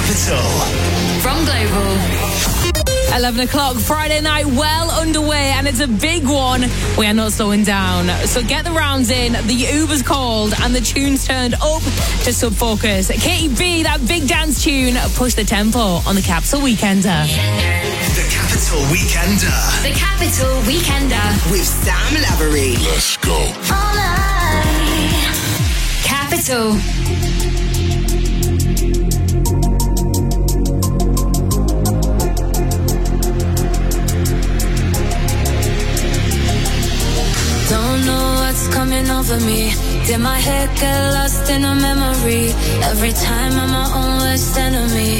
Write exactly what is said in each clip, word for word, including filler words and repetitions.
Capital. From Global. eleven o'clock, Friday night, well underway, and it's a big one. We are not slowing down. So get the rounds in, the Uber's called, and the tune's turned up to Sub Focus. Katy B, that big dance tune, push the tempo on the Capital Weekender. The Capital Weekender. The Capital Weekender. With Sam Lavery. Let's go. All night. Capital. Don't know what's coming over me. Did my head get lost in a memory? Every time I'm my own worst enemy.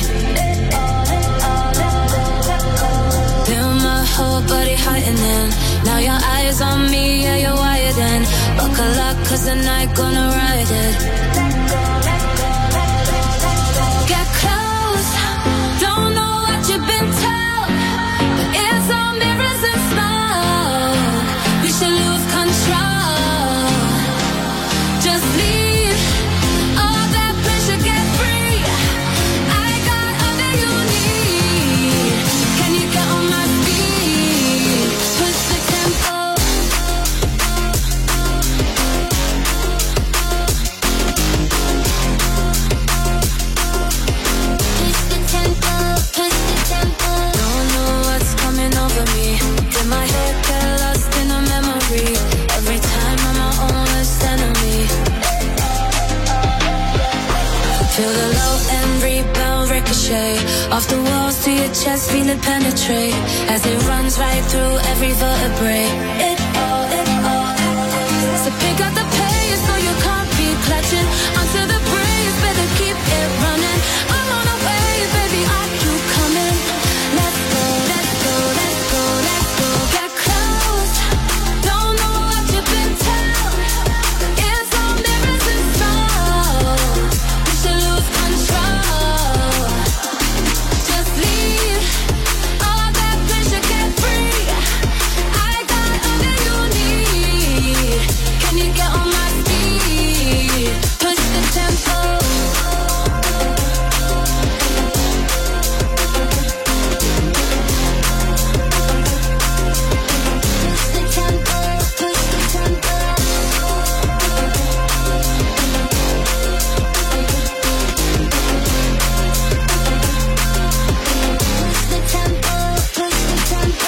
Feel my whole body heightening. Now your eyes on me, yeah, you're wired in. Buckle up, cause the night gonna ride it. Get close. Don't know what you've been told, but it's all mirrors and smoke. We should lose control. Just leave all that pressure, get free. I got all that you need. Can you get on my feet? Push the tempo. Push the tempo, push the tempo. Don't know what's coming over me. Did my head get lost in a memory? Every time I'm my own worst enemy. Feel the low and rebound ricochet off the walls to your chest, feel it penetrate as it runs right through every vertebrae. It all, it all. So pick up the pace so you can't be clutching onto the breeze. Better keep it running. I'm on a wave, baby, are you coming? Let's go, let's go, let's go, let's go. Get close. Don't know what you've been told. It's all mirrors and smoke. We should lose control. Just leave all that pressure, get free. I got all that you need. Can you get on my feet? Push the tempo. Push the tempo, push the tempo. Push the tempo, push the tempo.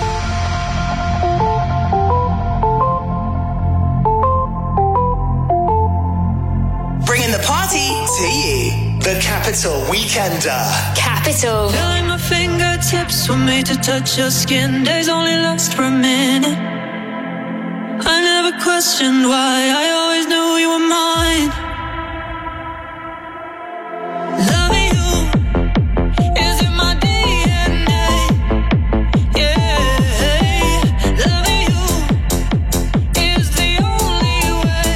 Bringing the party to you. The Capital Weekender. Capital. Feeling my fingertips were made to touch your skin. Days only last for a minute. I never questioned why. I always knew you were mine. Loving you is in my D N A. Yeah, loving you is the only way.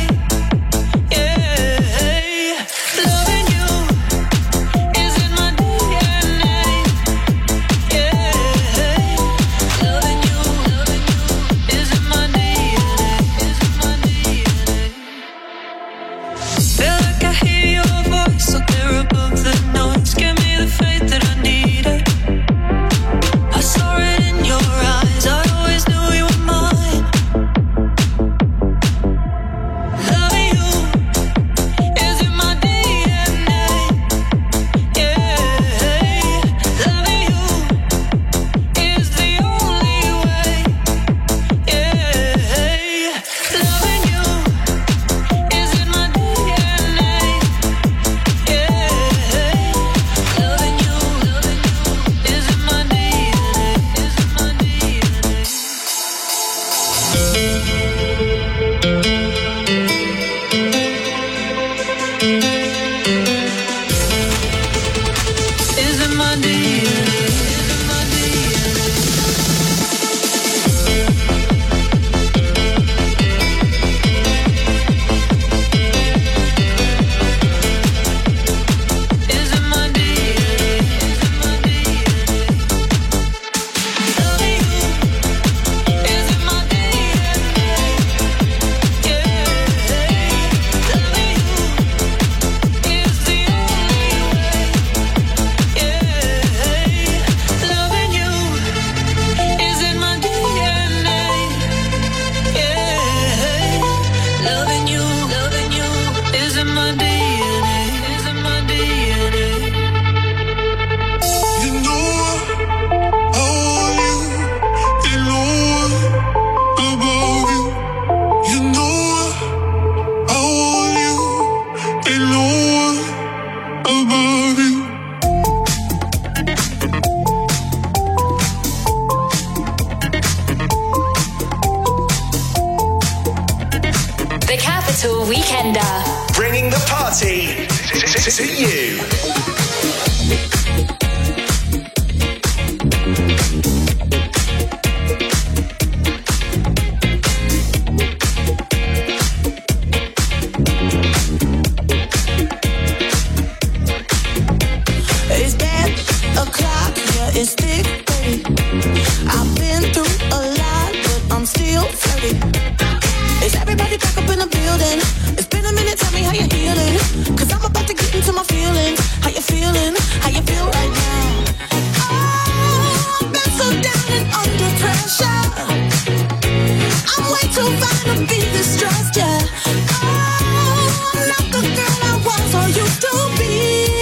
Yeah, loving you is in my D N A. Yeah, loving you, loving you is in my D N A. Is in my D N A. the party to you. It's ten o'clock, yeah, it's thick, baby. I've been through a lot, but I'm still flirty. Is everybody back up in the building? It's been a minute, tell me how you're healing. Cause I'm about to get into my feelings. How you feeling? How you feel right now? Oh, I've been so down and under pressure. I'm way too fine to be distressed, yeah. Oh, I'm not the girl I was or used to be.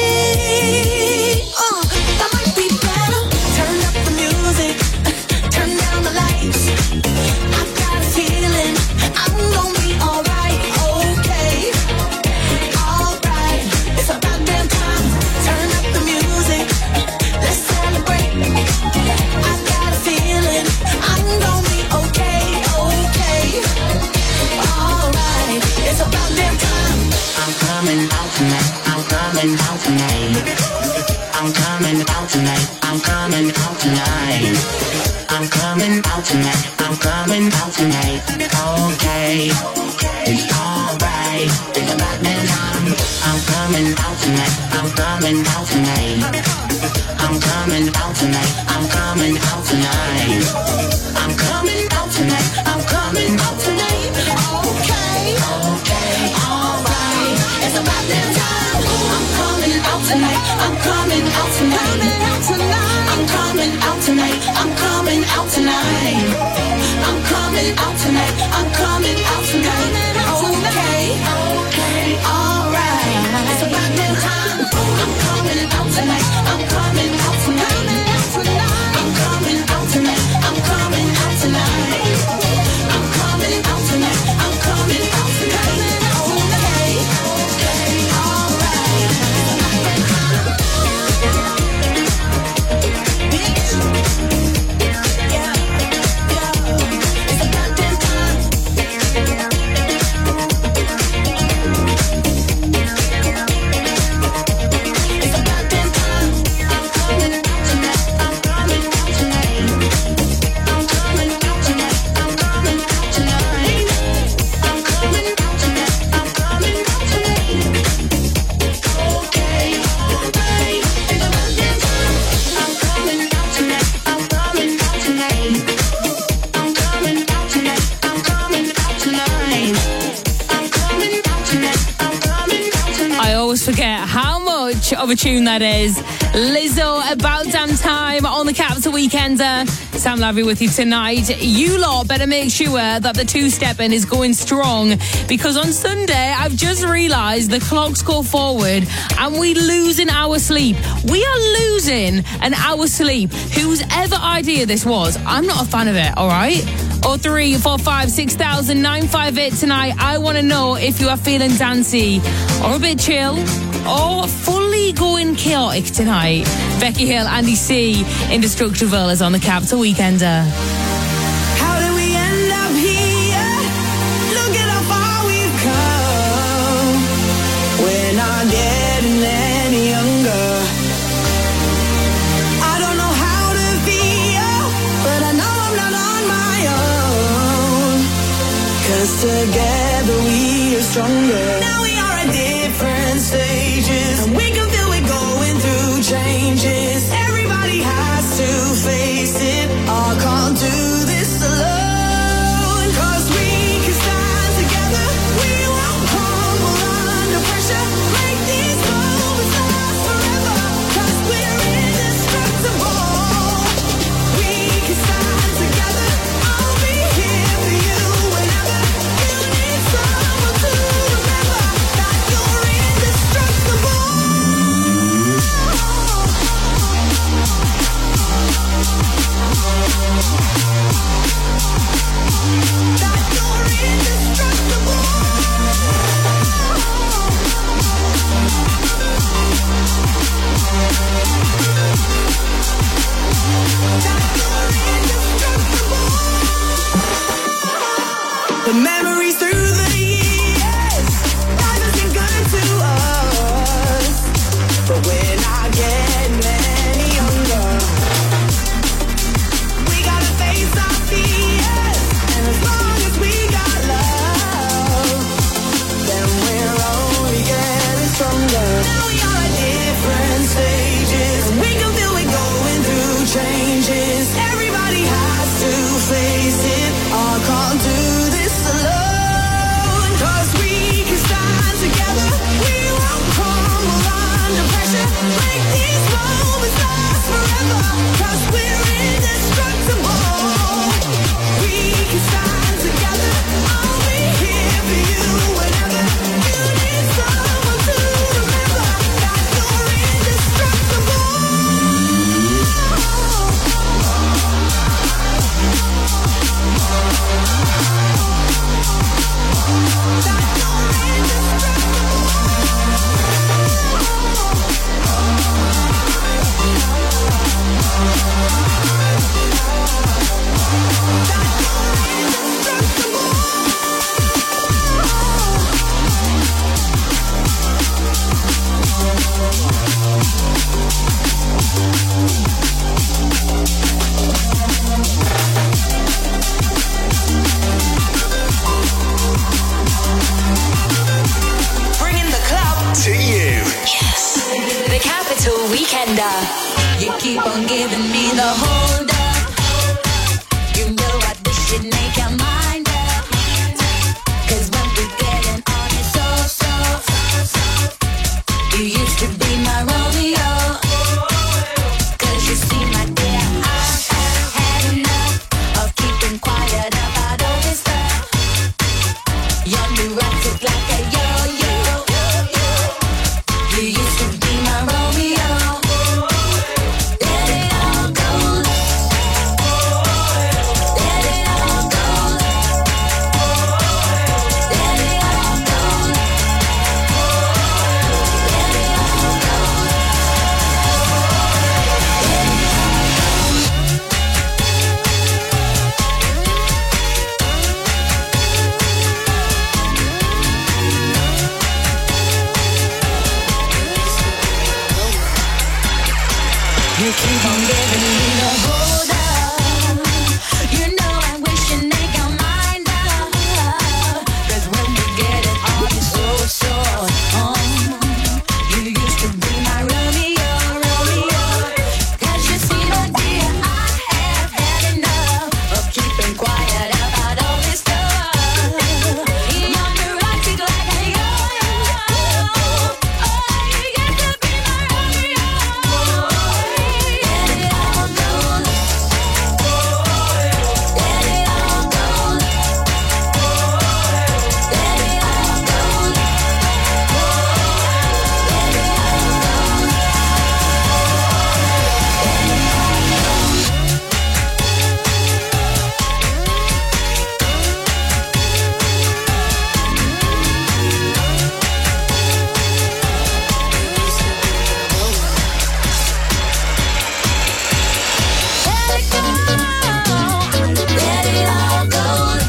Uh, that might be better. Turn up the music, turn down the lights. I've got a feeling I'm gonna be alright, okay, alright. It's about damn time. Turn up the music, let's celebrate. I've got a feeling I'm gonna be okay, okay, alright. It's about damn time. I'm coming out tonight. I'm coming out tonight. I'm coming out tonight. I'm coming out tonight. I'm coming out tonight. I'm coming out tonight. Okay, it's alright. It's about that time. I'm coming out tonight. I'm coming out tonight. I'm coming out tonight. I'm coming out tonight. I'm coming out tonight. I'm coming out tonight. Okay, Okay, alright. It's about damn time. I'm coming out tonight. I'm coming out tonight. I'm coming out tonight. I'm coming out tonight. I'm coming out tonight. I'm coming out tonight. Okay, okay, alright. It's about damn time. I'm coming out tonight. I'm coming out tonight. I'm coming out tonight. I'm coming out tonight. I'm coming out tonight. I'm coming out tonight. Okay, okay, alright. Yeah, yeah. It's about damn time. It's about damn time. I'm coming out tonight. I'm coming out tonight. I'm coming out tonight. I'm coming out tonight. I'm coming out tonight. I'm coming out tonight. Okay, alright. It's about that time. I'm coming out tonight. I'm coming out tonight. I'm coming out tonight. I'm coming out tonight. I'm coming out tonight. I'm coming out tonight. I always forget how much of a tune that is. Lizzo, About Damn Time on the Capital Weekender. Sam Lavey with you tonight. You lot better make sure that the two-stepping is going strong, because on Sunday I've just realised the clocks go forward and we lose an hour sleep. We are losing an hour sleep. Whose ever idea this was, I'm not a fan of it, all right? oh three four five six thousand nine five eight tonight. I want to know if you are feeling dancey or a bit chill or fully going chaotic tonight. Becky Hill, Andy C, Indestructible is on the Capital Weekender. How did we end up here? Look at how far we've come. We're not getting any younger. I don't know how to feel, but I know I'm not on my own. 'Cause together we are stronger. Now we are at different stages, and we can feel we're going through changes. Everybody has to face it. I can't do Bringing the club to you. Yes. The Capital Weekender. You keep on giving me the hold up. You know I wish you'd make your mind up. Cause when we getting on it's so, so. You used to be my Romeo. Cause you see my dear, I have had enough of keeping quiet about all this stuff. You're neurotic like a yo-yo. You used to be my Romeo. Let it all go. Let it all go. Let it all go. Let it all go. You keep on giving me the hold up. You know I wish you'd make your mind up. Cause when we get it on it's so, so on. You used to be my Romeo, Romeo. Cause you see my dear, I have had enough of keeping quiet about all this stuff. You're neurotic like a yo-yo. Oh, you used to be my Romeo. Let it all go. Let it all go. Let it all go. Let it all go.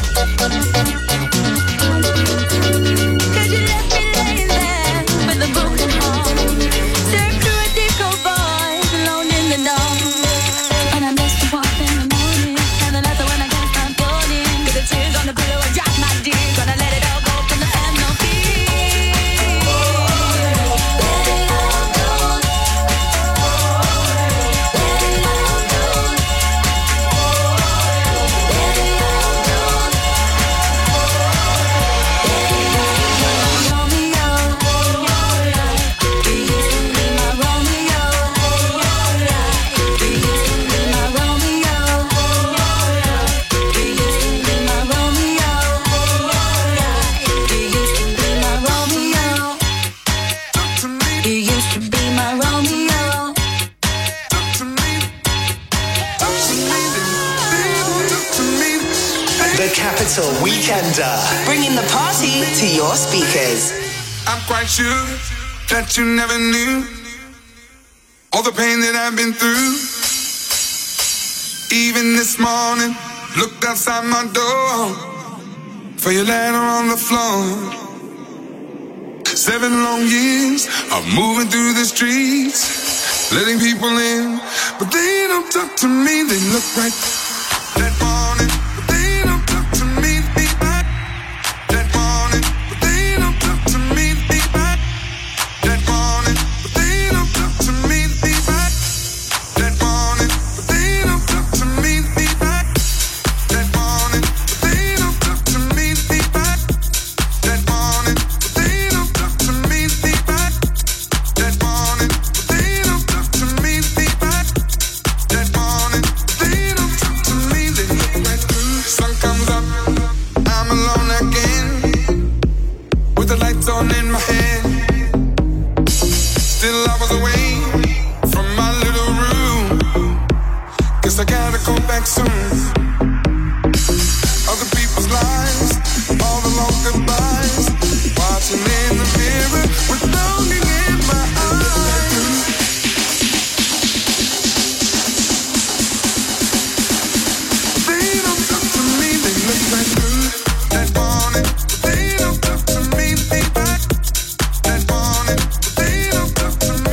Cause you left me laying there with a broken heart. Staring through a disco voice, alone in the dark. And I missed you up in the morning. And then that's when I can't stop falling. Cause the tears on the pillow, I drop my tears. Gonna let it all go till the end, no peace. Let it all go. Let it all go. Let it all go. Romeo, you used to be my Romeo. You used to be my Romeo. You used to be my Romeo. You used to be my Romeo. You used to be my Romeo. The Capital Weekender. Bringing the party to your speakers. I'm quite sure that you never knew all the pain that I've been through. Even this morning, looked outside my door for your letter on the floor. Seven long years of moving through the streets, letting people in, but they don't talk to me. They look right that morning, but they don't talk to me. Be back that morning, but they don't talk to me. Be back that morning, but they don't talk to me. Be back that morning, but they don't talk to me. Be back that morning, but they don't talk to me. Be back that morning, but they don't talk to me. Be back that morning, but they don't talk to me. Be back that morning, but they don't talk to me. They look right through. Sun comes up, I'm alone again, with the lights on in my head. Still I was away from my little room. Guess I gotta go back soon. Other people's lives, all the long goodbyes, watching in the mirror with longing in my eyes. They don't talk to me, they look right through that morning. They don't talk to me, they back that morning. They don't talk to me.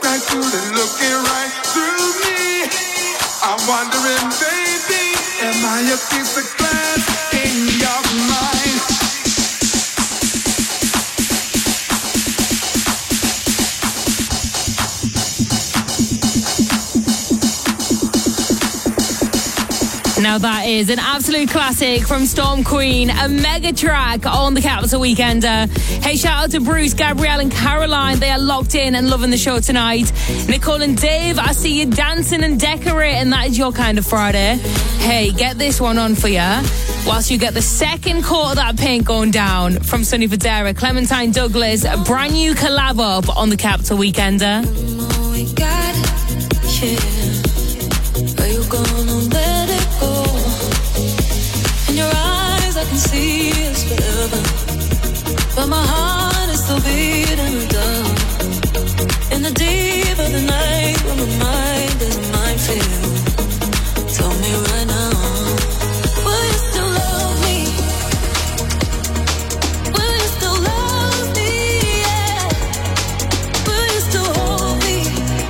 right through, they're looking right through me. I'm wondering, baby, am I a piece of glass in your mind? Now that is an absolute classic from Storm Queen, a mega track on the Capital Weekender. Hey, shout out to Bruce, Gabrielle and Caroline. They are locked in and loving the show tonight. Nicole and Dave, I see you dancing and decorating. That is your kind of Friday. Hey, get this one on for you. Whilst you get the second coat of that paint going down from Sonny Fodera, Clementine Douglas, a brand new collab up on the Capital Weekender. Oh, we got it, yeah. Are you gonna let it go? In your eyes I can see us forever, but my heart is still beating the dark. In the deep of the night when my mind is a minefield, tell me right now, will you still love me? Will you still love me? Yeah. Will you still hold me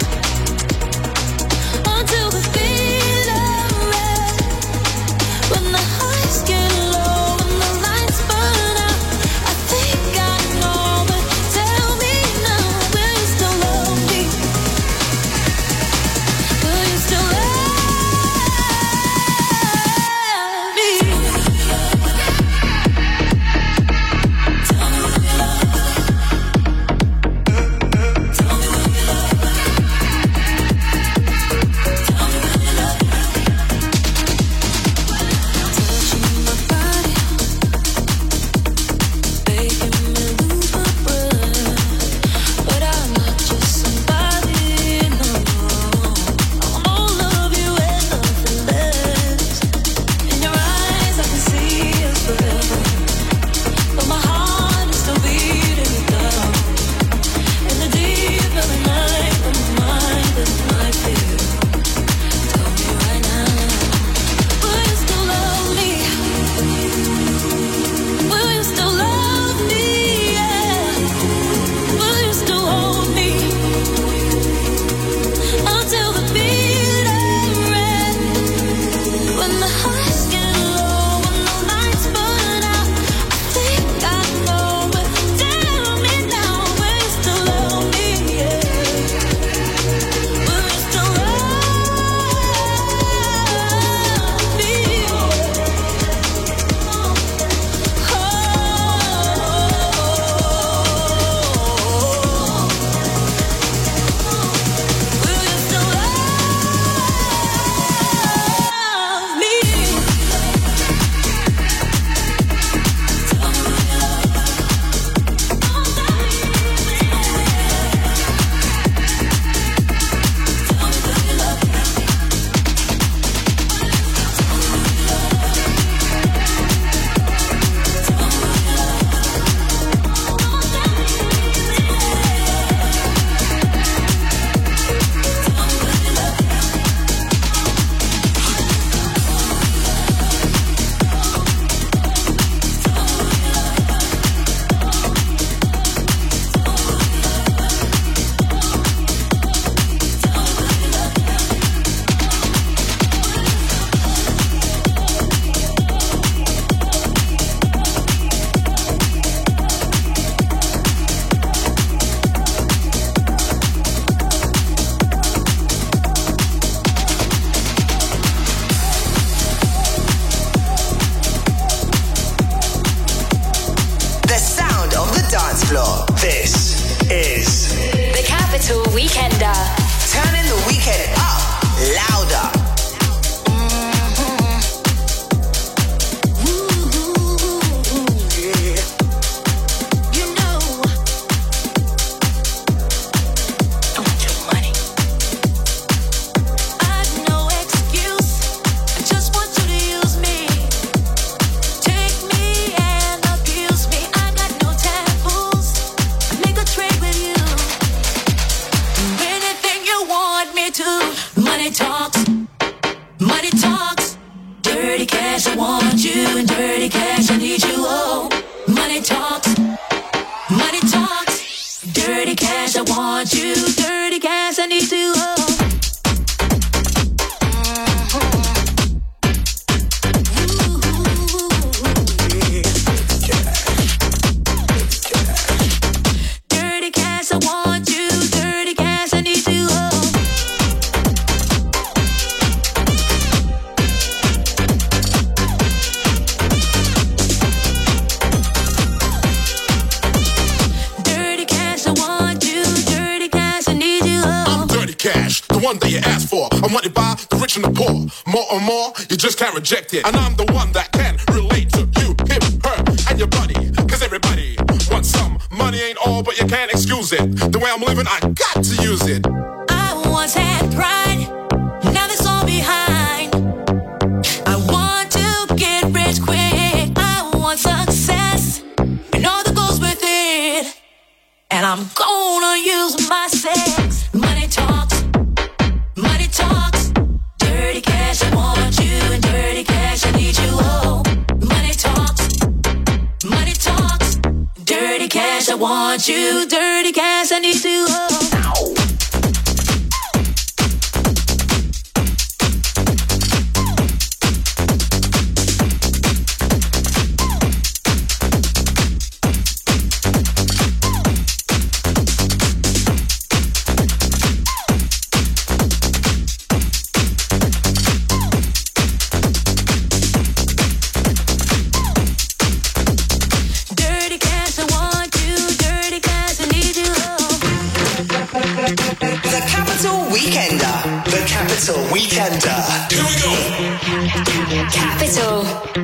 until the feeling red? When the highs get low and the lights burn out, I think I know, but tell me now, will you still love me? Will you still love me? Touching my body, making me lose my breath, but I'm not just somebody, no. I won't love you and nothing less. In your eyes I can see us forever, but my heart is still beating it down. In the deep of the night when my mind is my fear, tell me right now, will you still love me? Will you still love me? Yeah. Will you still hold me until the beating red? When the highs get low, when the lights burn out, I think I know, but tell me now, will you still love me? Yeah. Will you still love me? Will you still love me? The sound of the dance floor. This is The Capital Weekender. turning the weekend up louder. You know I want your money. I've no excuse. I just want you to use me. Take me and abuse me. I got no taboos. Make a trade with you. Do anything you want me to. Money talks. Money talks. Dirty cash, I want you. And dirty cash, I need you. Oh, money talks. Money talks. Dirty dirty cash, I want you. Dirty cash, I need you. Oh. One that you ask for, I want it by the rich and the poor. More and more, you just can't reject it. And I'm the one that can relate to you, him, her, and your buddy. Cause everybody wants some. Money ain't all, but you can't excuse it. The way I'm living, I got to use it. I once had pride, now that's all behind. I want to get rich quick. I want success, and all that goes with it. And I'm gonna use my sex. Money talks. Money talks, dirty cash, I want you, and dirty cash, I need you, oh. Money talks, money talks, dirty cash, I want you, dirty cash, I need you, oh. Capital Weekender. Here we go. Capital.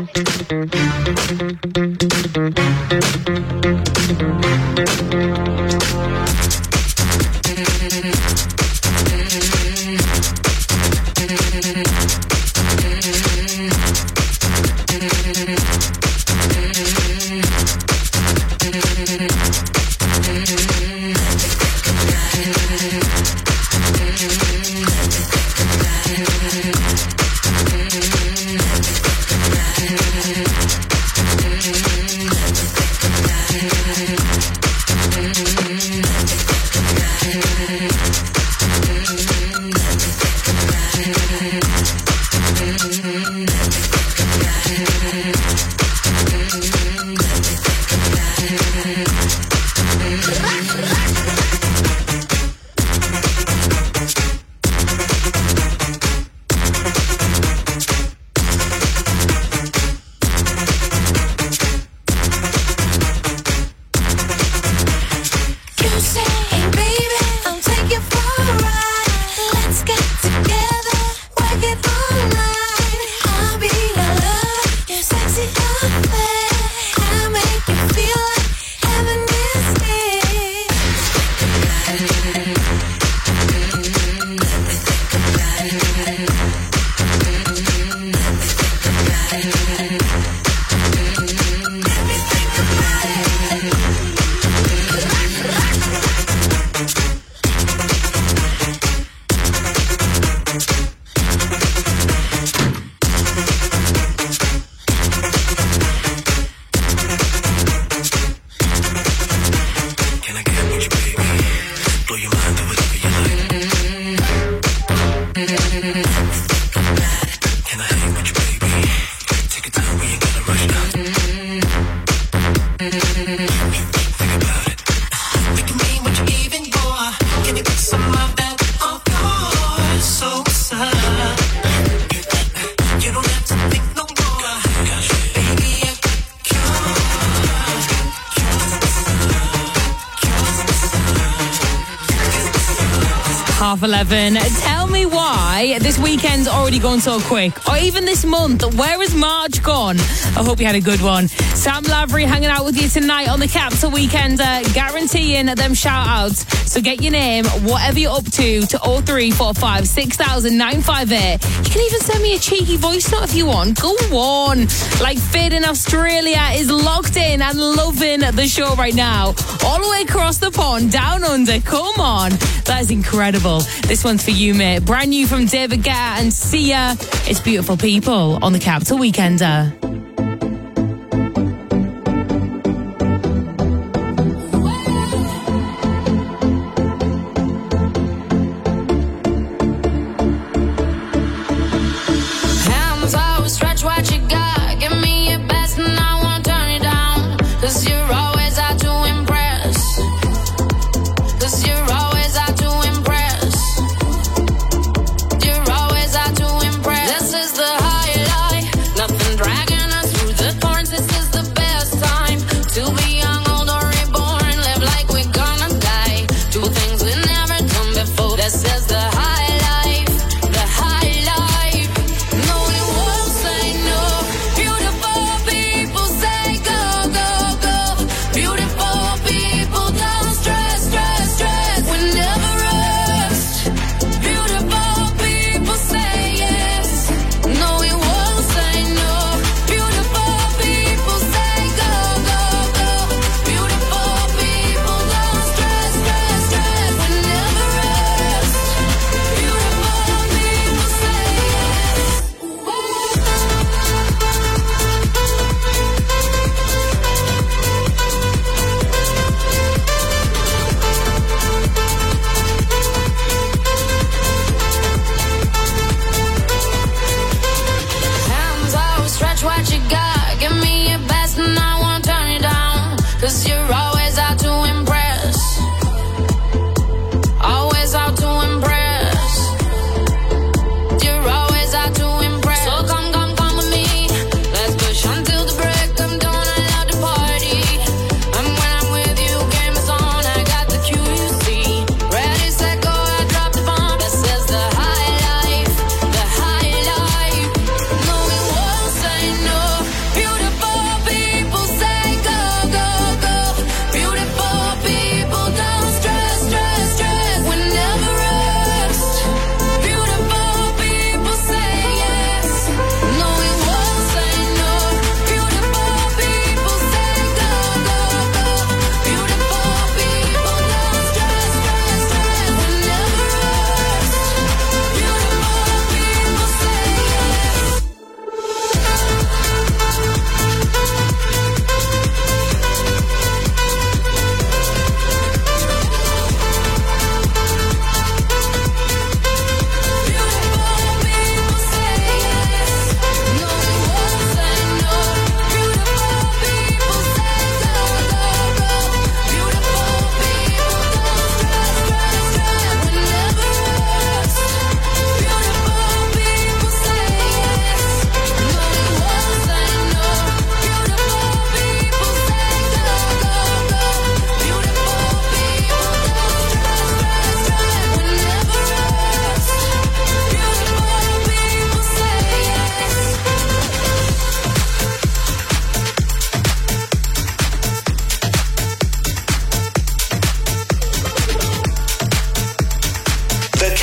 half eleven. Tell me why this weekend's already gone so quick. Or even this month. Where has March gone? I hope you had a good one. Sam Lavery hanging out with you tonight on the Capital Weekender, guaranteeing them shout outs. So get your name, whatever you're up to, to oh three four five six thousand nine five eight. You can even send me a cheeky voice note if you want. Go on. Like Fid in Australia is locked in and loving the show right now. All the way across the pond, down under. Come on. That is incredible. This one's for you, mate. Brand new from David Guetta and Sia. It's Beautiful People on the Capital Weekender.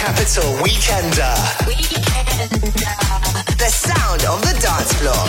Capital Weekender. The sound of the dance floor.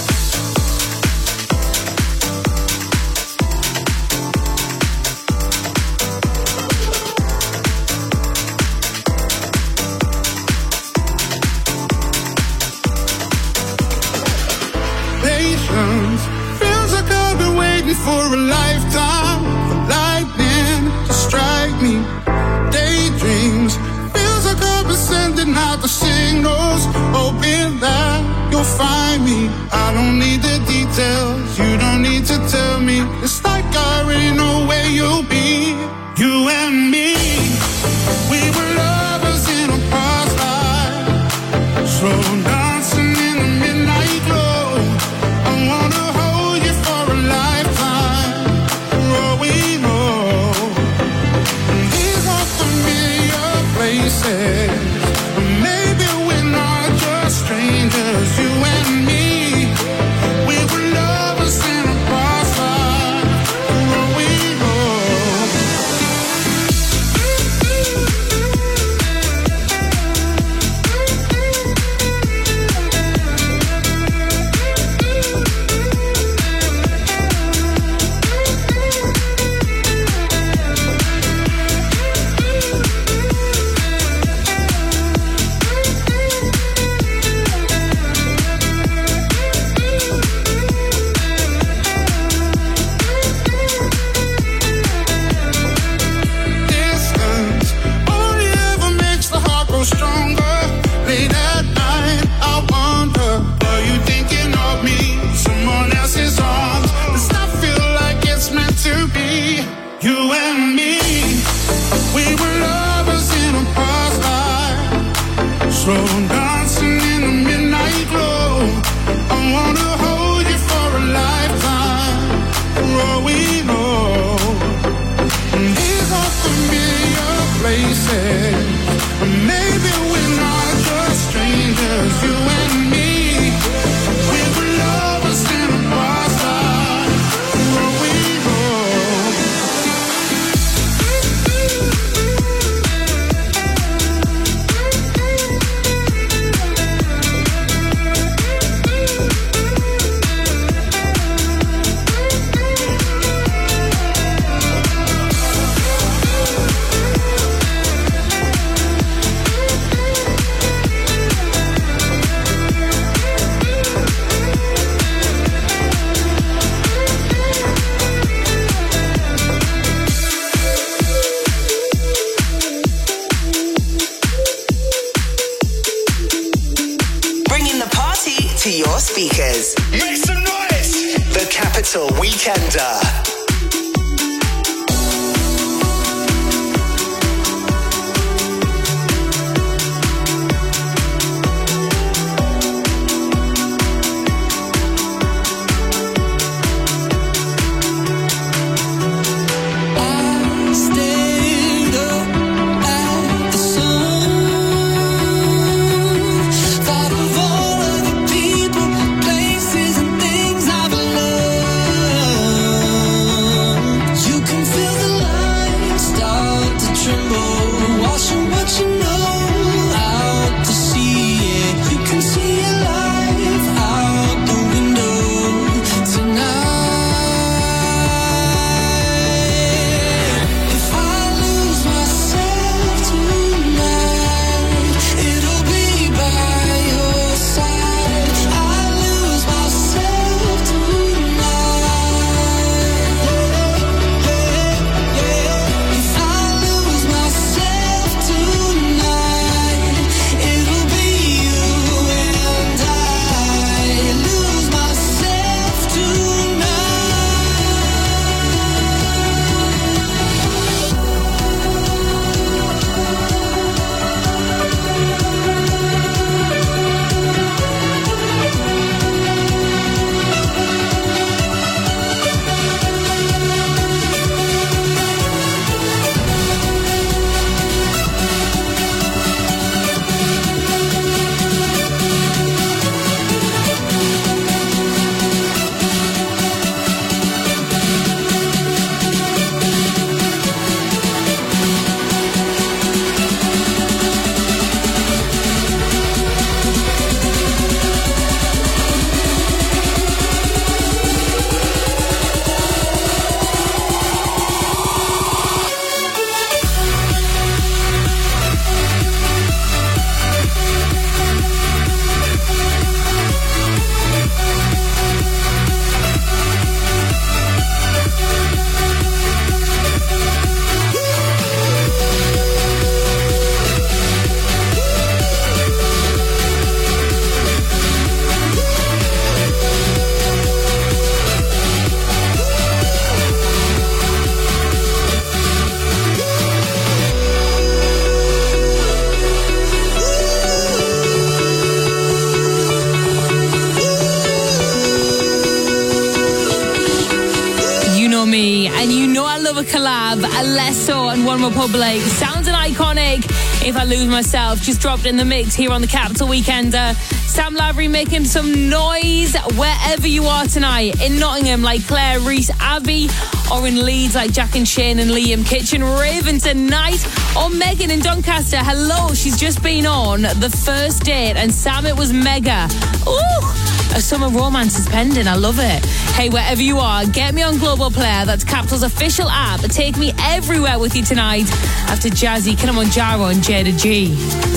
Feels like I've been waiting for a lifetime for lightning to strike me. Daydreams, feels like I've been sending out the signals, hoping that you'll find me. I don't need the details, you don't need to tell me. It's like I already know where you'll be. You and me, we were lovers in a past life, slow dancing in the midnight glow. I wanna hold you for a lifetime, growing old. These are familiar places, but maybe we're not just strangers. You and me, we were lovers in a past life, growing old. Distance only ever makes the heart grow stronger. Late at night, I wonder, are you thinking of me? Someone else's arms. Does not feel like it's meant to be. You and me, we were lovers in a past life, slow dancing in the midnight glow. I wanna hold you for a lifetime, growing old. These are familiar places, but maybe we're not just strangers. You and me, we were lovers in a past life, growing old. Bringing the party to your speakers. Make some noise! The Capital Weekender. Stayed up at the sun. Thought of all of the people, places, and things I've loved. You can feel the light start to tremble, washing what you know out to sea. Yeah, you can see your life out the window tonight. If I lose myself tonight, it'll be by your side. I lose myself tonight. If I lose myself collab, Alesso and One Republic. Sounds an iconic. If I Lose Myself, just dropped in the mix here on the Capital Weekender. Sam Lavery making some noise wherever you are tonight. In Nottingham, like Claire, Reese, Abby, or in Leeds, like Jack and Shane and Liam Kitchen. Raven tonight, or Megan in Doncaster. Hello, she's just been on the first date, and Sam, it was mega. Ooh, a summer romance is pending. I love it. Hey, wherever you are, get me on Global Player. That's Capital's official app. Take me everywhere with you tonight. After Jazzy, Kilimanjaro and Jada G.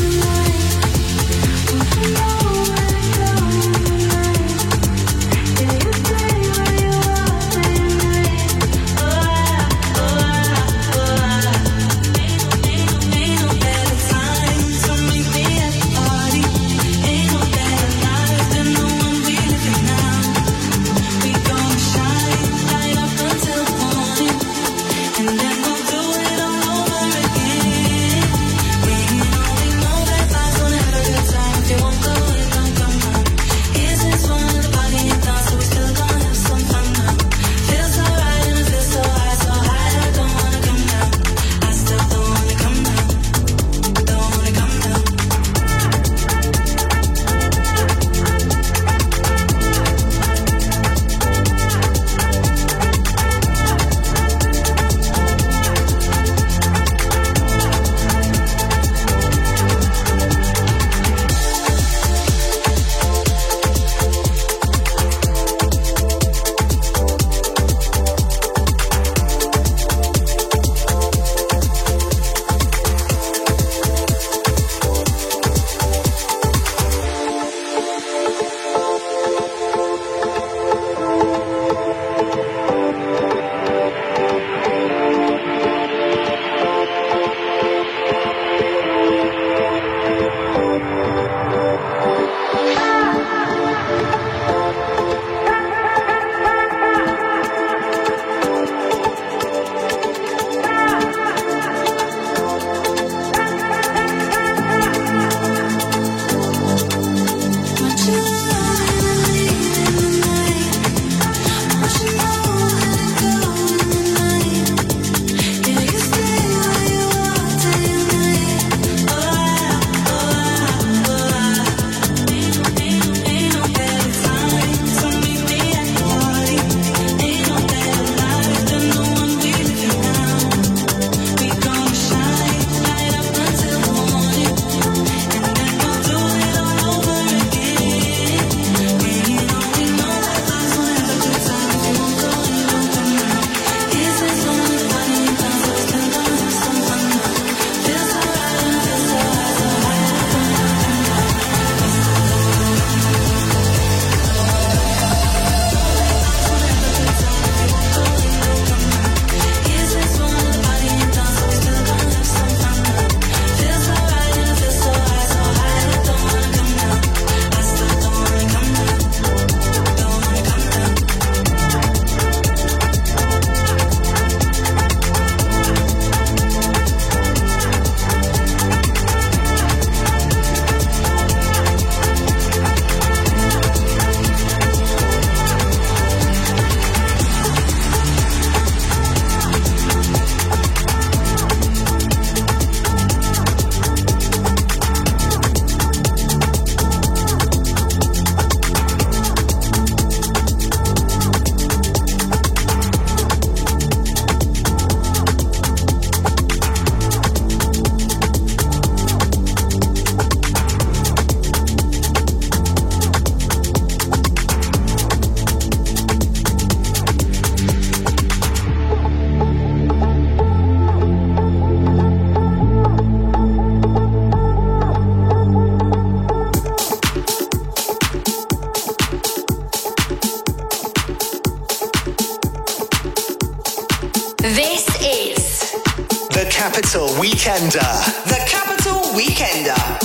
This is The Capital Weekender. The Capital Weekender.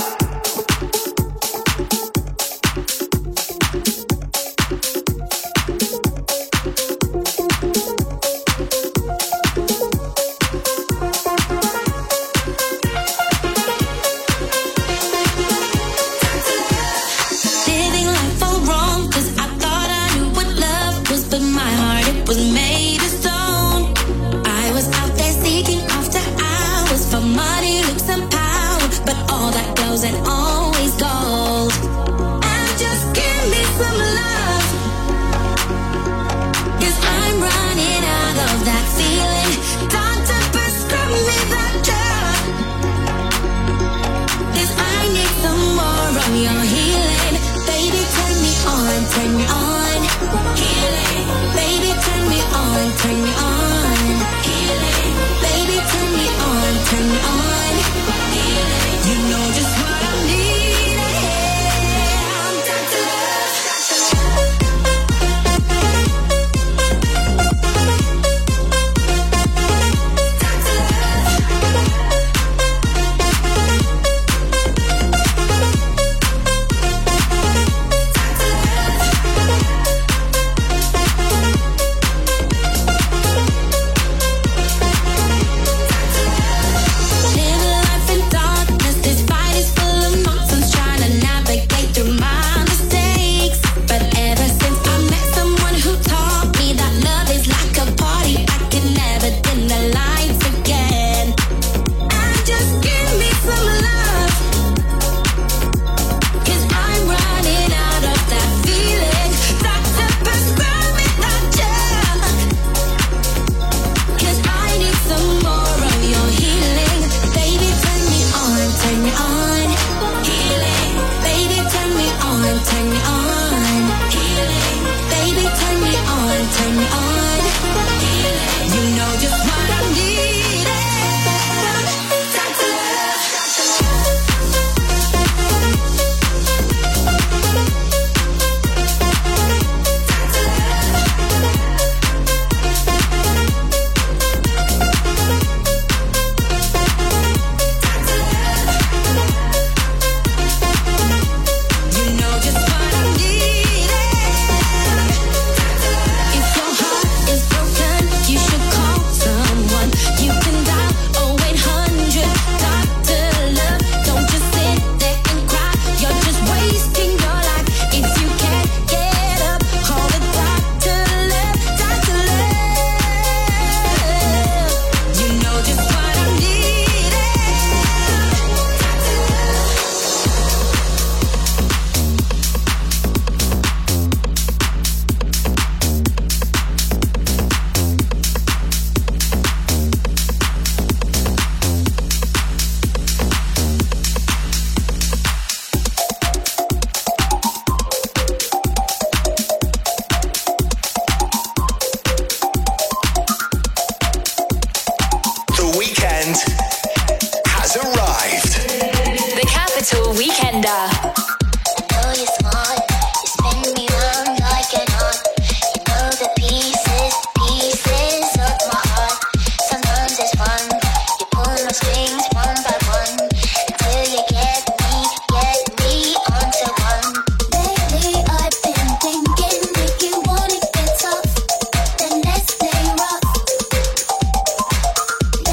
Was made of stone. I was doctor, 'cause I need some more of your healing. Baby, turn me on, turn me on. Healing. Baby, turn me on, turn me on. Healing. Baby, turn me on, turn me on. Healing. You know just what I need. I'm Doctor Love.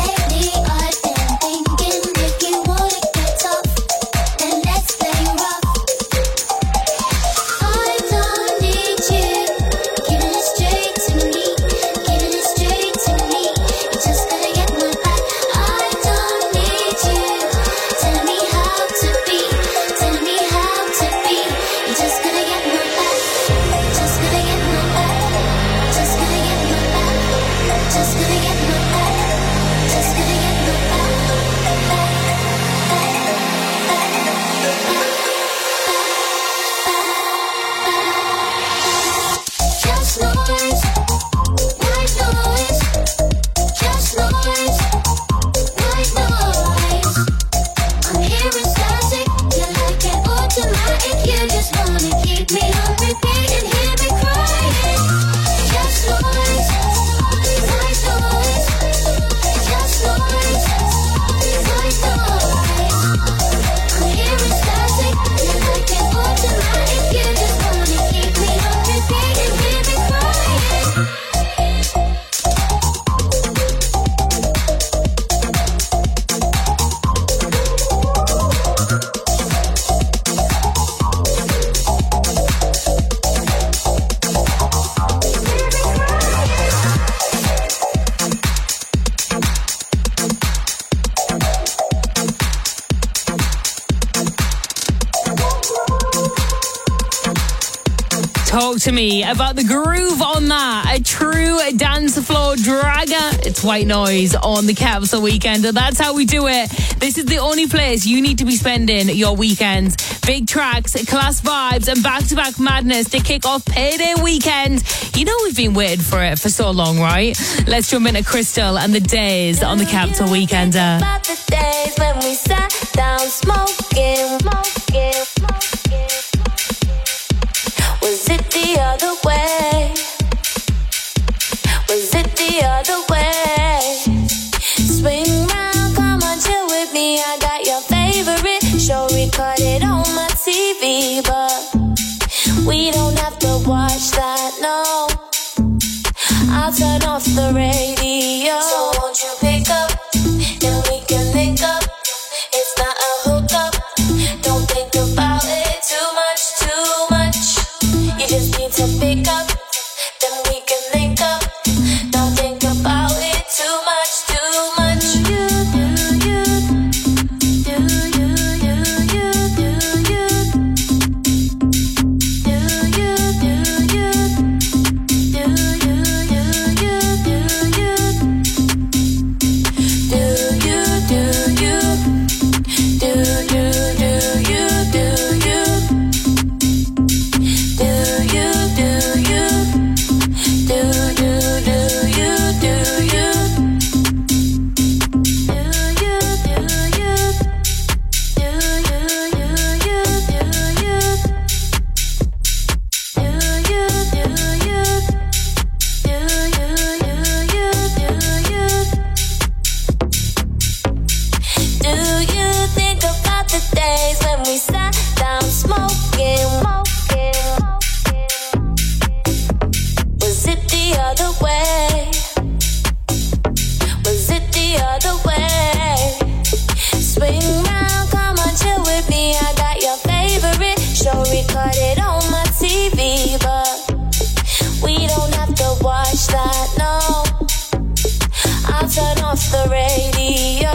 Let's play rough. Talk to me about the groove on that. A true dance floor dragger. It's White Noise on the Capital Weekend. And that's how we do it. This is the only place you need to be spending your weekends. Big tracks, class vibes, and back-to-back madness to kick off payday weekend. You know we've been waiting for it for so long, right? Let's jump into Crystal and the Days on the Capital Weekender. About the days when we sat down smoking, smoking, smoking. Was it the other way? Was it the other way? Swing round, come on, chill with me. I got your favorite show recorded on my T V, but we don't have to watch that, no. I'll turn off the radio. So won't you pick up, and we can link up. It's not a hookup. Don't think about it too much, too much. You just need to pick up, then we can link up. Don't think about it too much, too much. You do you, do you, you, you, do you, do you, do you, do you, you, you, do you, do you, do you, do you, do you, do you, do you, do you, do you, do you, do you, do you, do you, do you, you, you, do you, do you, do you, do you, you, you, do you? Do you think about the days when we sat down smoking, smoking, smoking? Was it the other way? Was it the other way? Swing round, come on, chill with me. I got your favorite show recorded on my T V, but we don't have to watch that, no. I'll turn off the radio.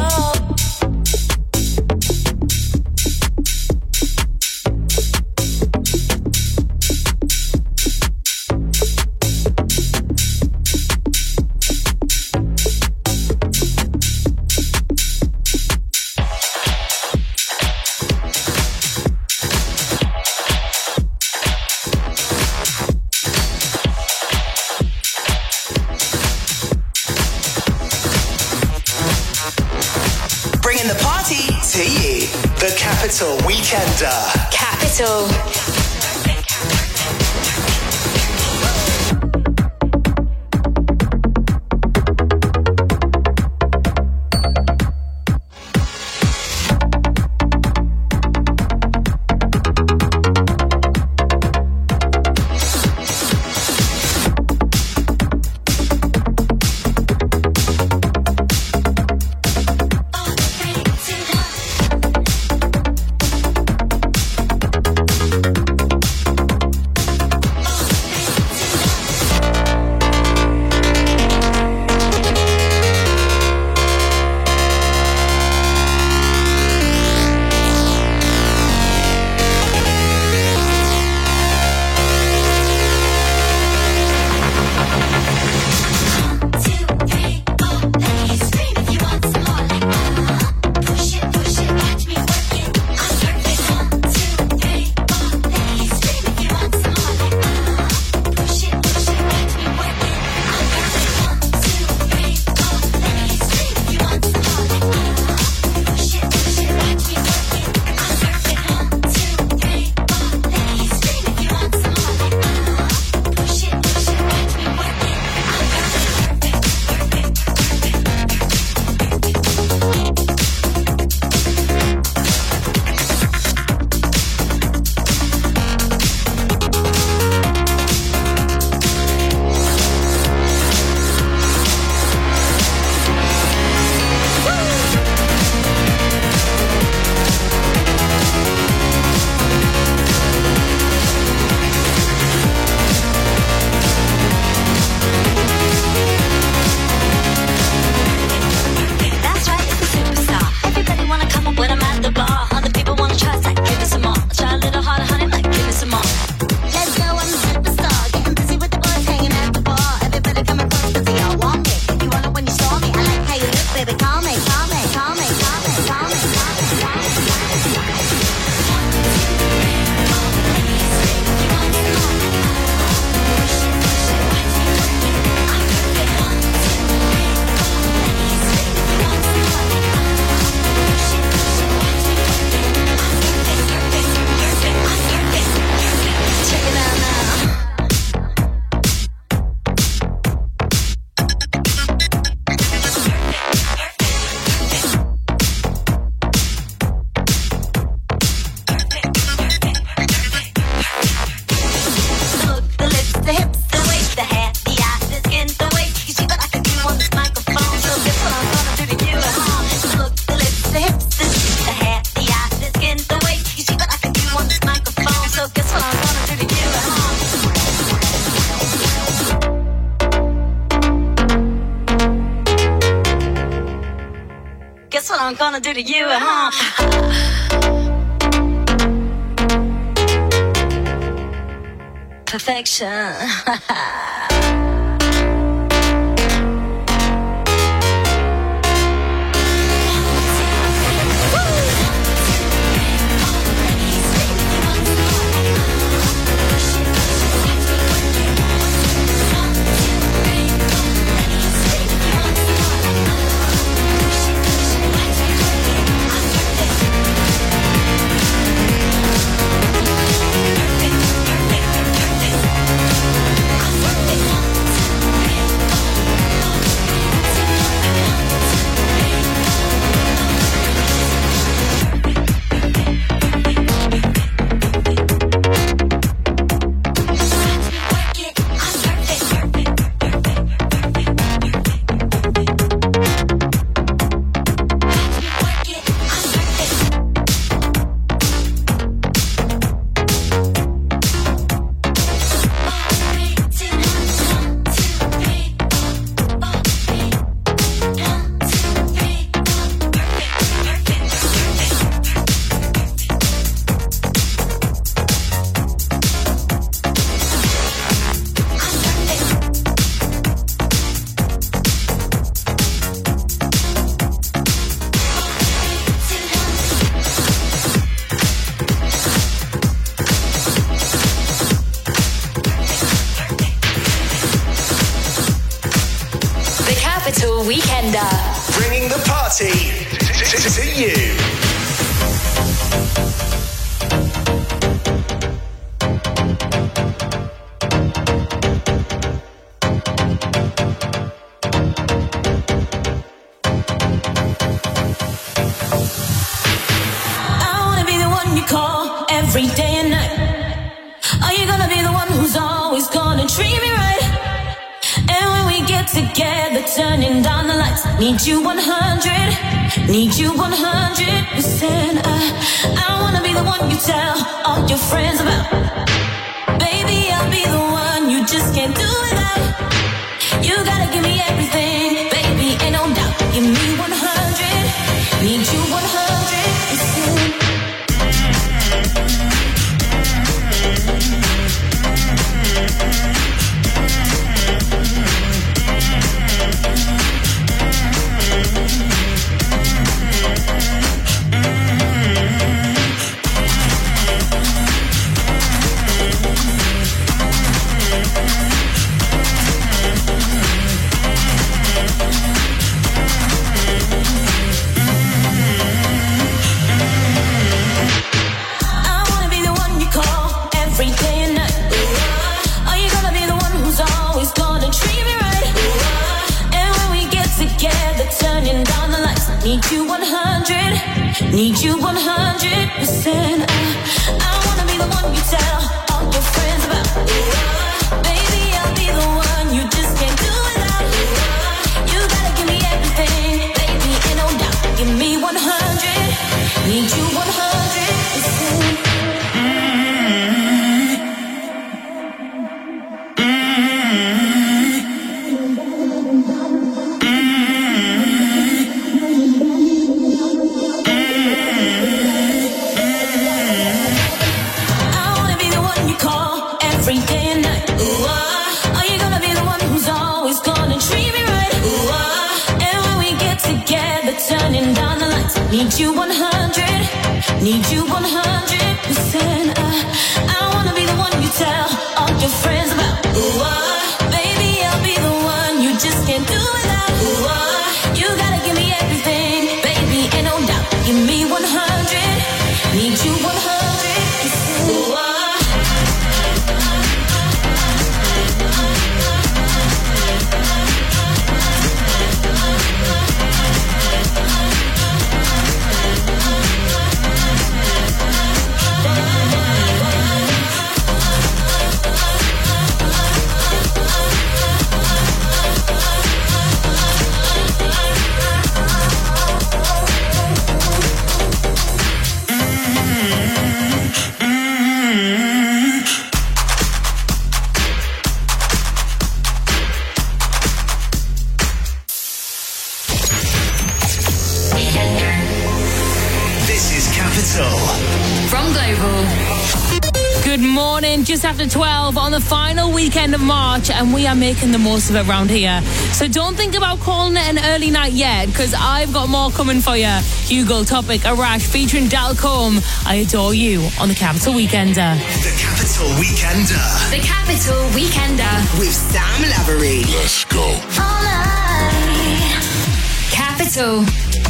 Bringing the party to you. The Capital Weekender. Capital. Thank I'm gonna do to you, huh? Perfection. Bringing the party to, to you. I wanna be the one you call every day and night. Are you gonna be the one who's always gonna treat me right? And when we get together, turning down the lights, need you one hundred, need you one hundred percent. I, I wanna be the one you tell all your friends about. Baby, I'll be the one you just can't do without. You gotta give me everything, baby, ain't no doubt. Give me one hundred, need you one hundred percent. Need you one hundred, need you one hundred percent. I, I wanna be the one you tell all your friends about. Baby, I'll be the one you just can't do without. You gotta give me everything, baby, ain't no doubt. Give me one hundred, need you one hundred percent. Need you one hundred, need you one hundred percent. I, I wanna be the one you tell all your friends about. Ooh, uh, baby, I'll be the one you just can't do without. Ooh, uh, you gotta give me everything, baby, ain't no doubt. Give me one hundred, need you one hundred percent. Ooh, uh, Capital. From Global. Good morning, just after twelve on the final weekend of March, and we are making the most of it around here. So don't think about calling it an early night yet, because I've got more coming for you. Hugo, Topic, Arash, featuring Dalcombe. I Adore You on the Capital Weekender. The Capital Weekender. The Capital Weekender. With Sam Lavery. Let's go. All night. Capital.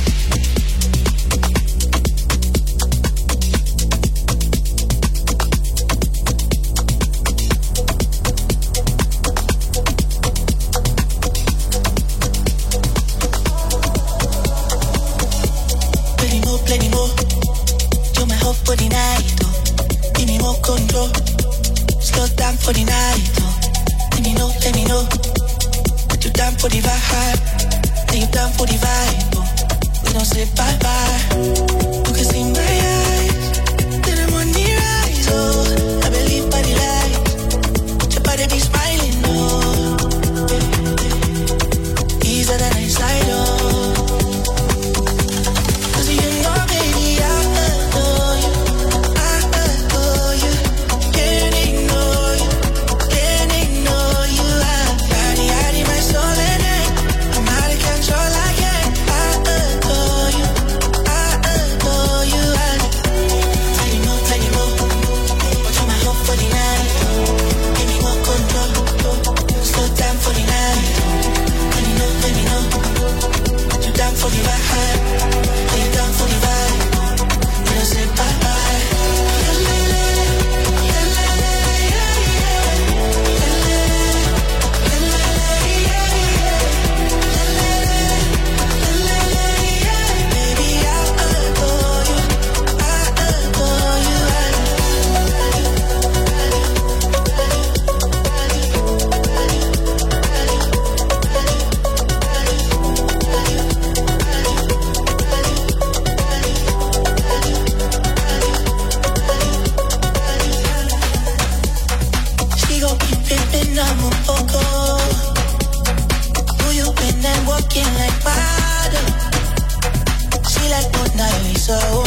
Plenty more, you're my hope for the night, oh. Give me more control, slow down for the night, oh. Let me know, let me know, that you're down for the vibe, that you're down for the vibe, oh. We don't say bye-bye, you can see my eyes, that I'm on the rise, oh. I believe by the light, your body be smiling, oh. Easier than I slide, oh. For the vibe, lay down for the vibe. We don't say bye bye. Baby, I adore you. I adore you. Walking like water, she like Port Night, so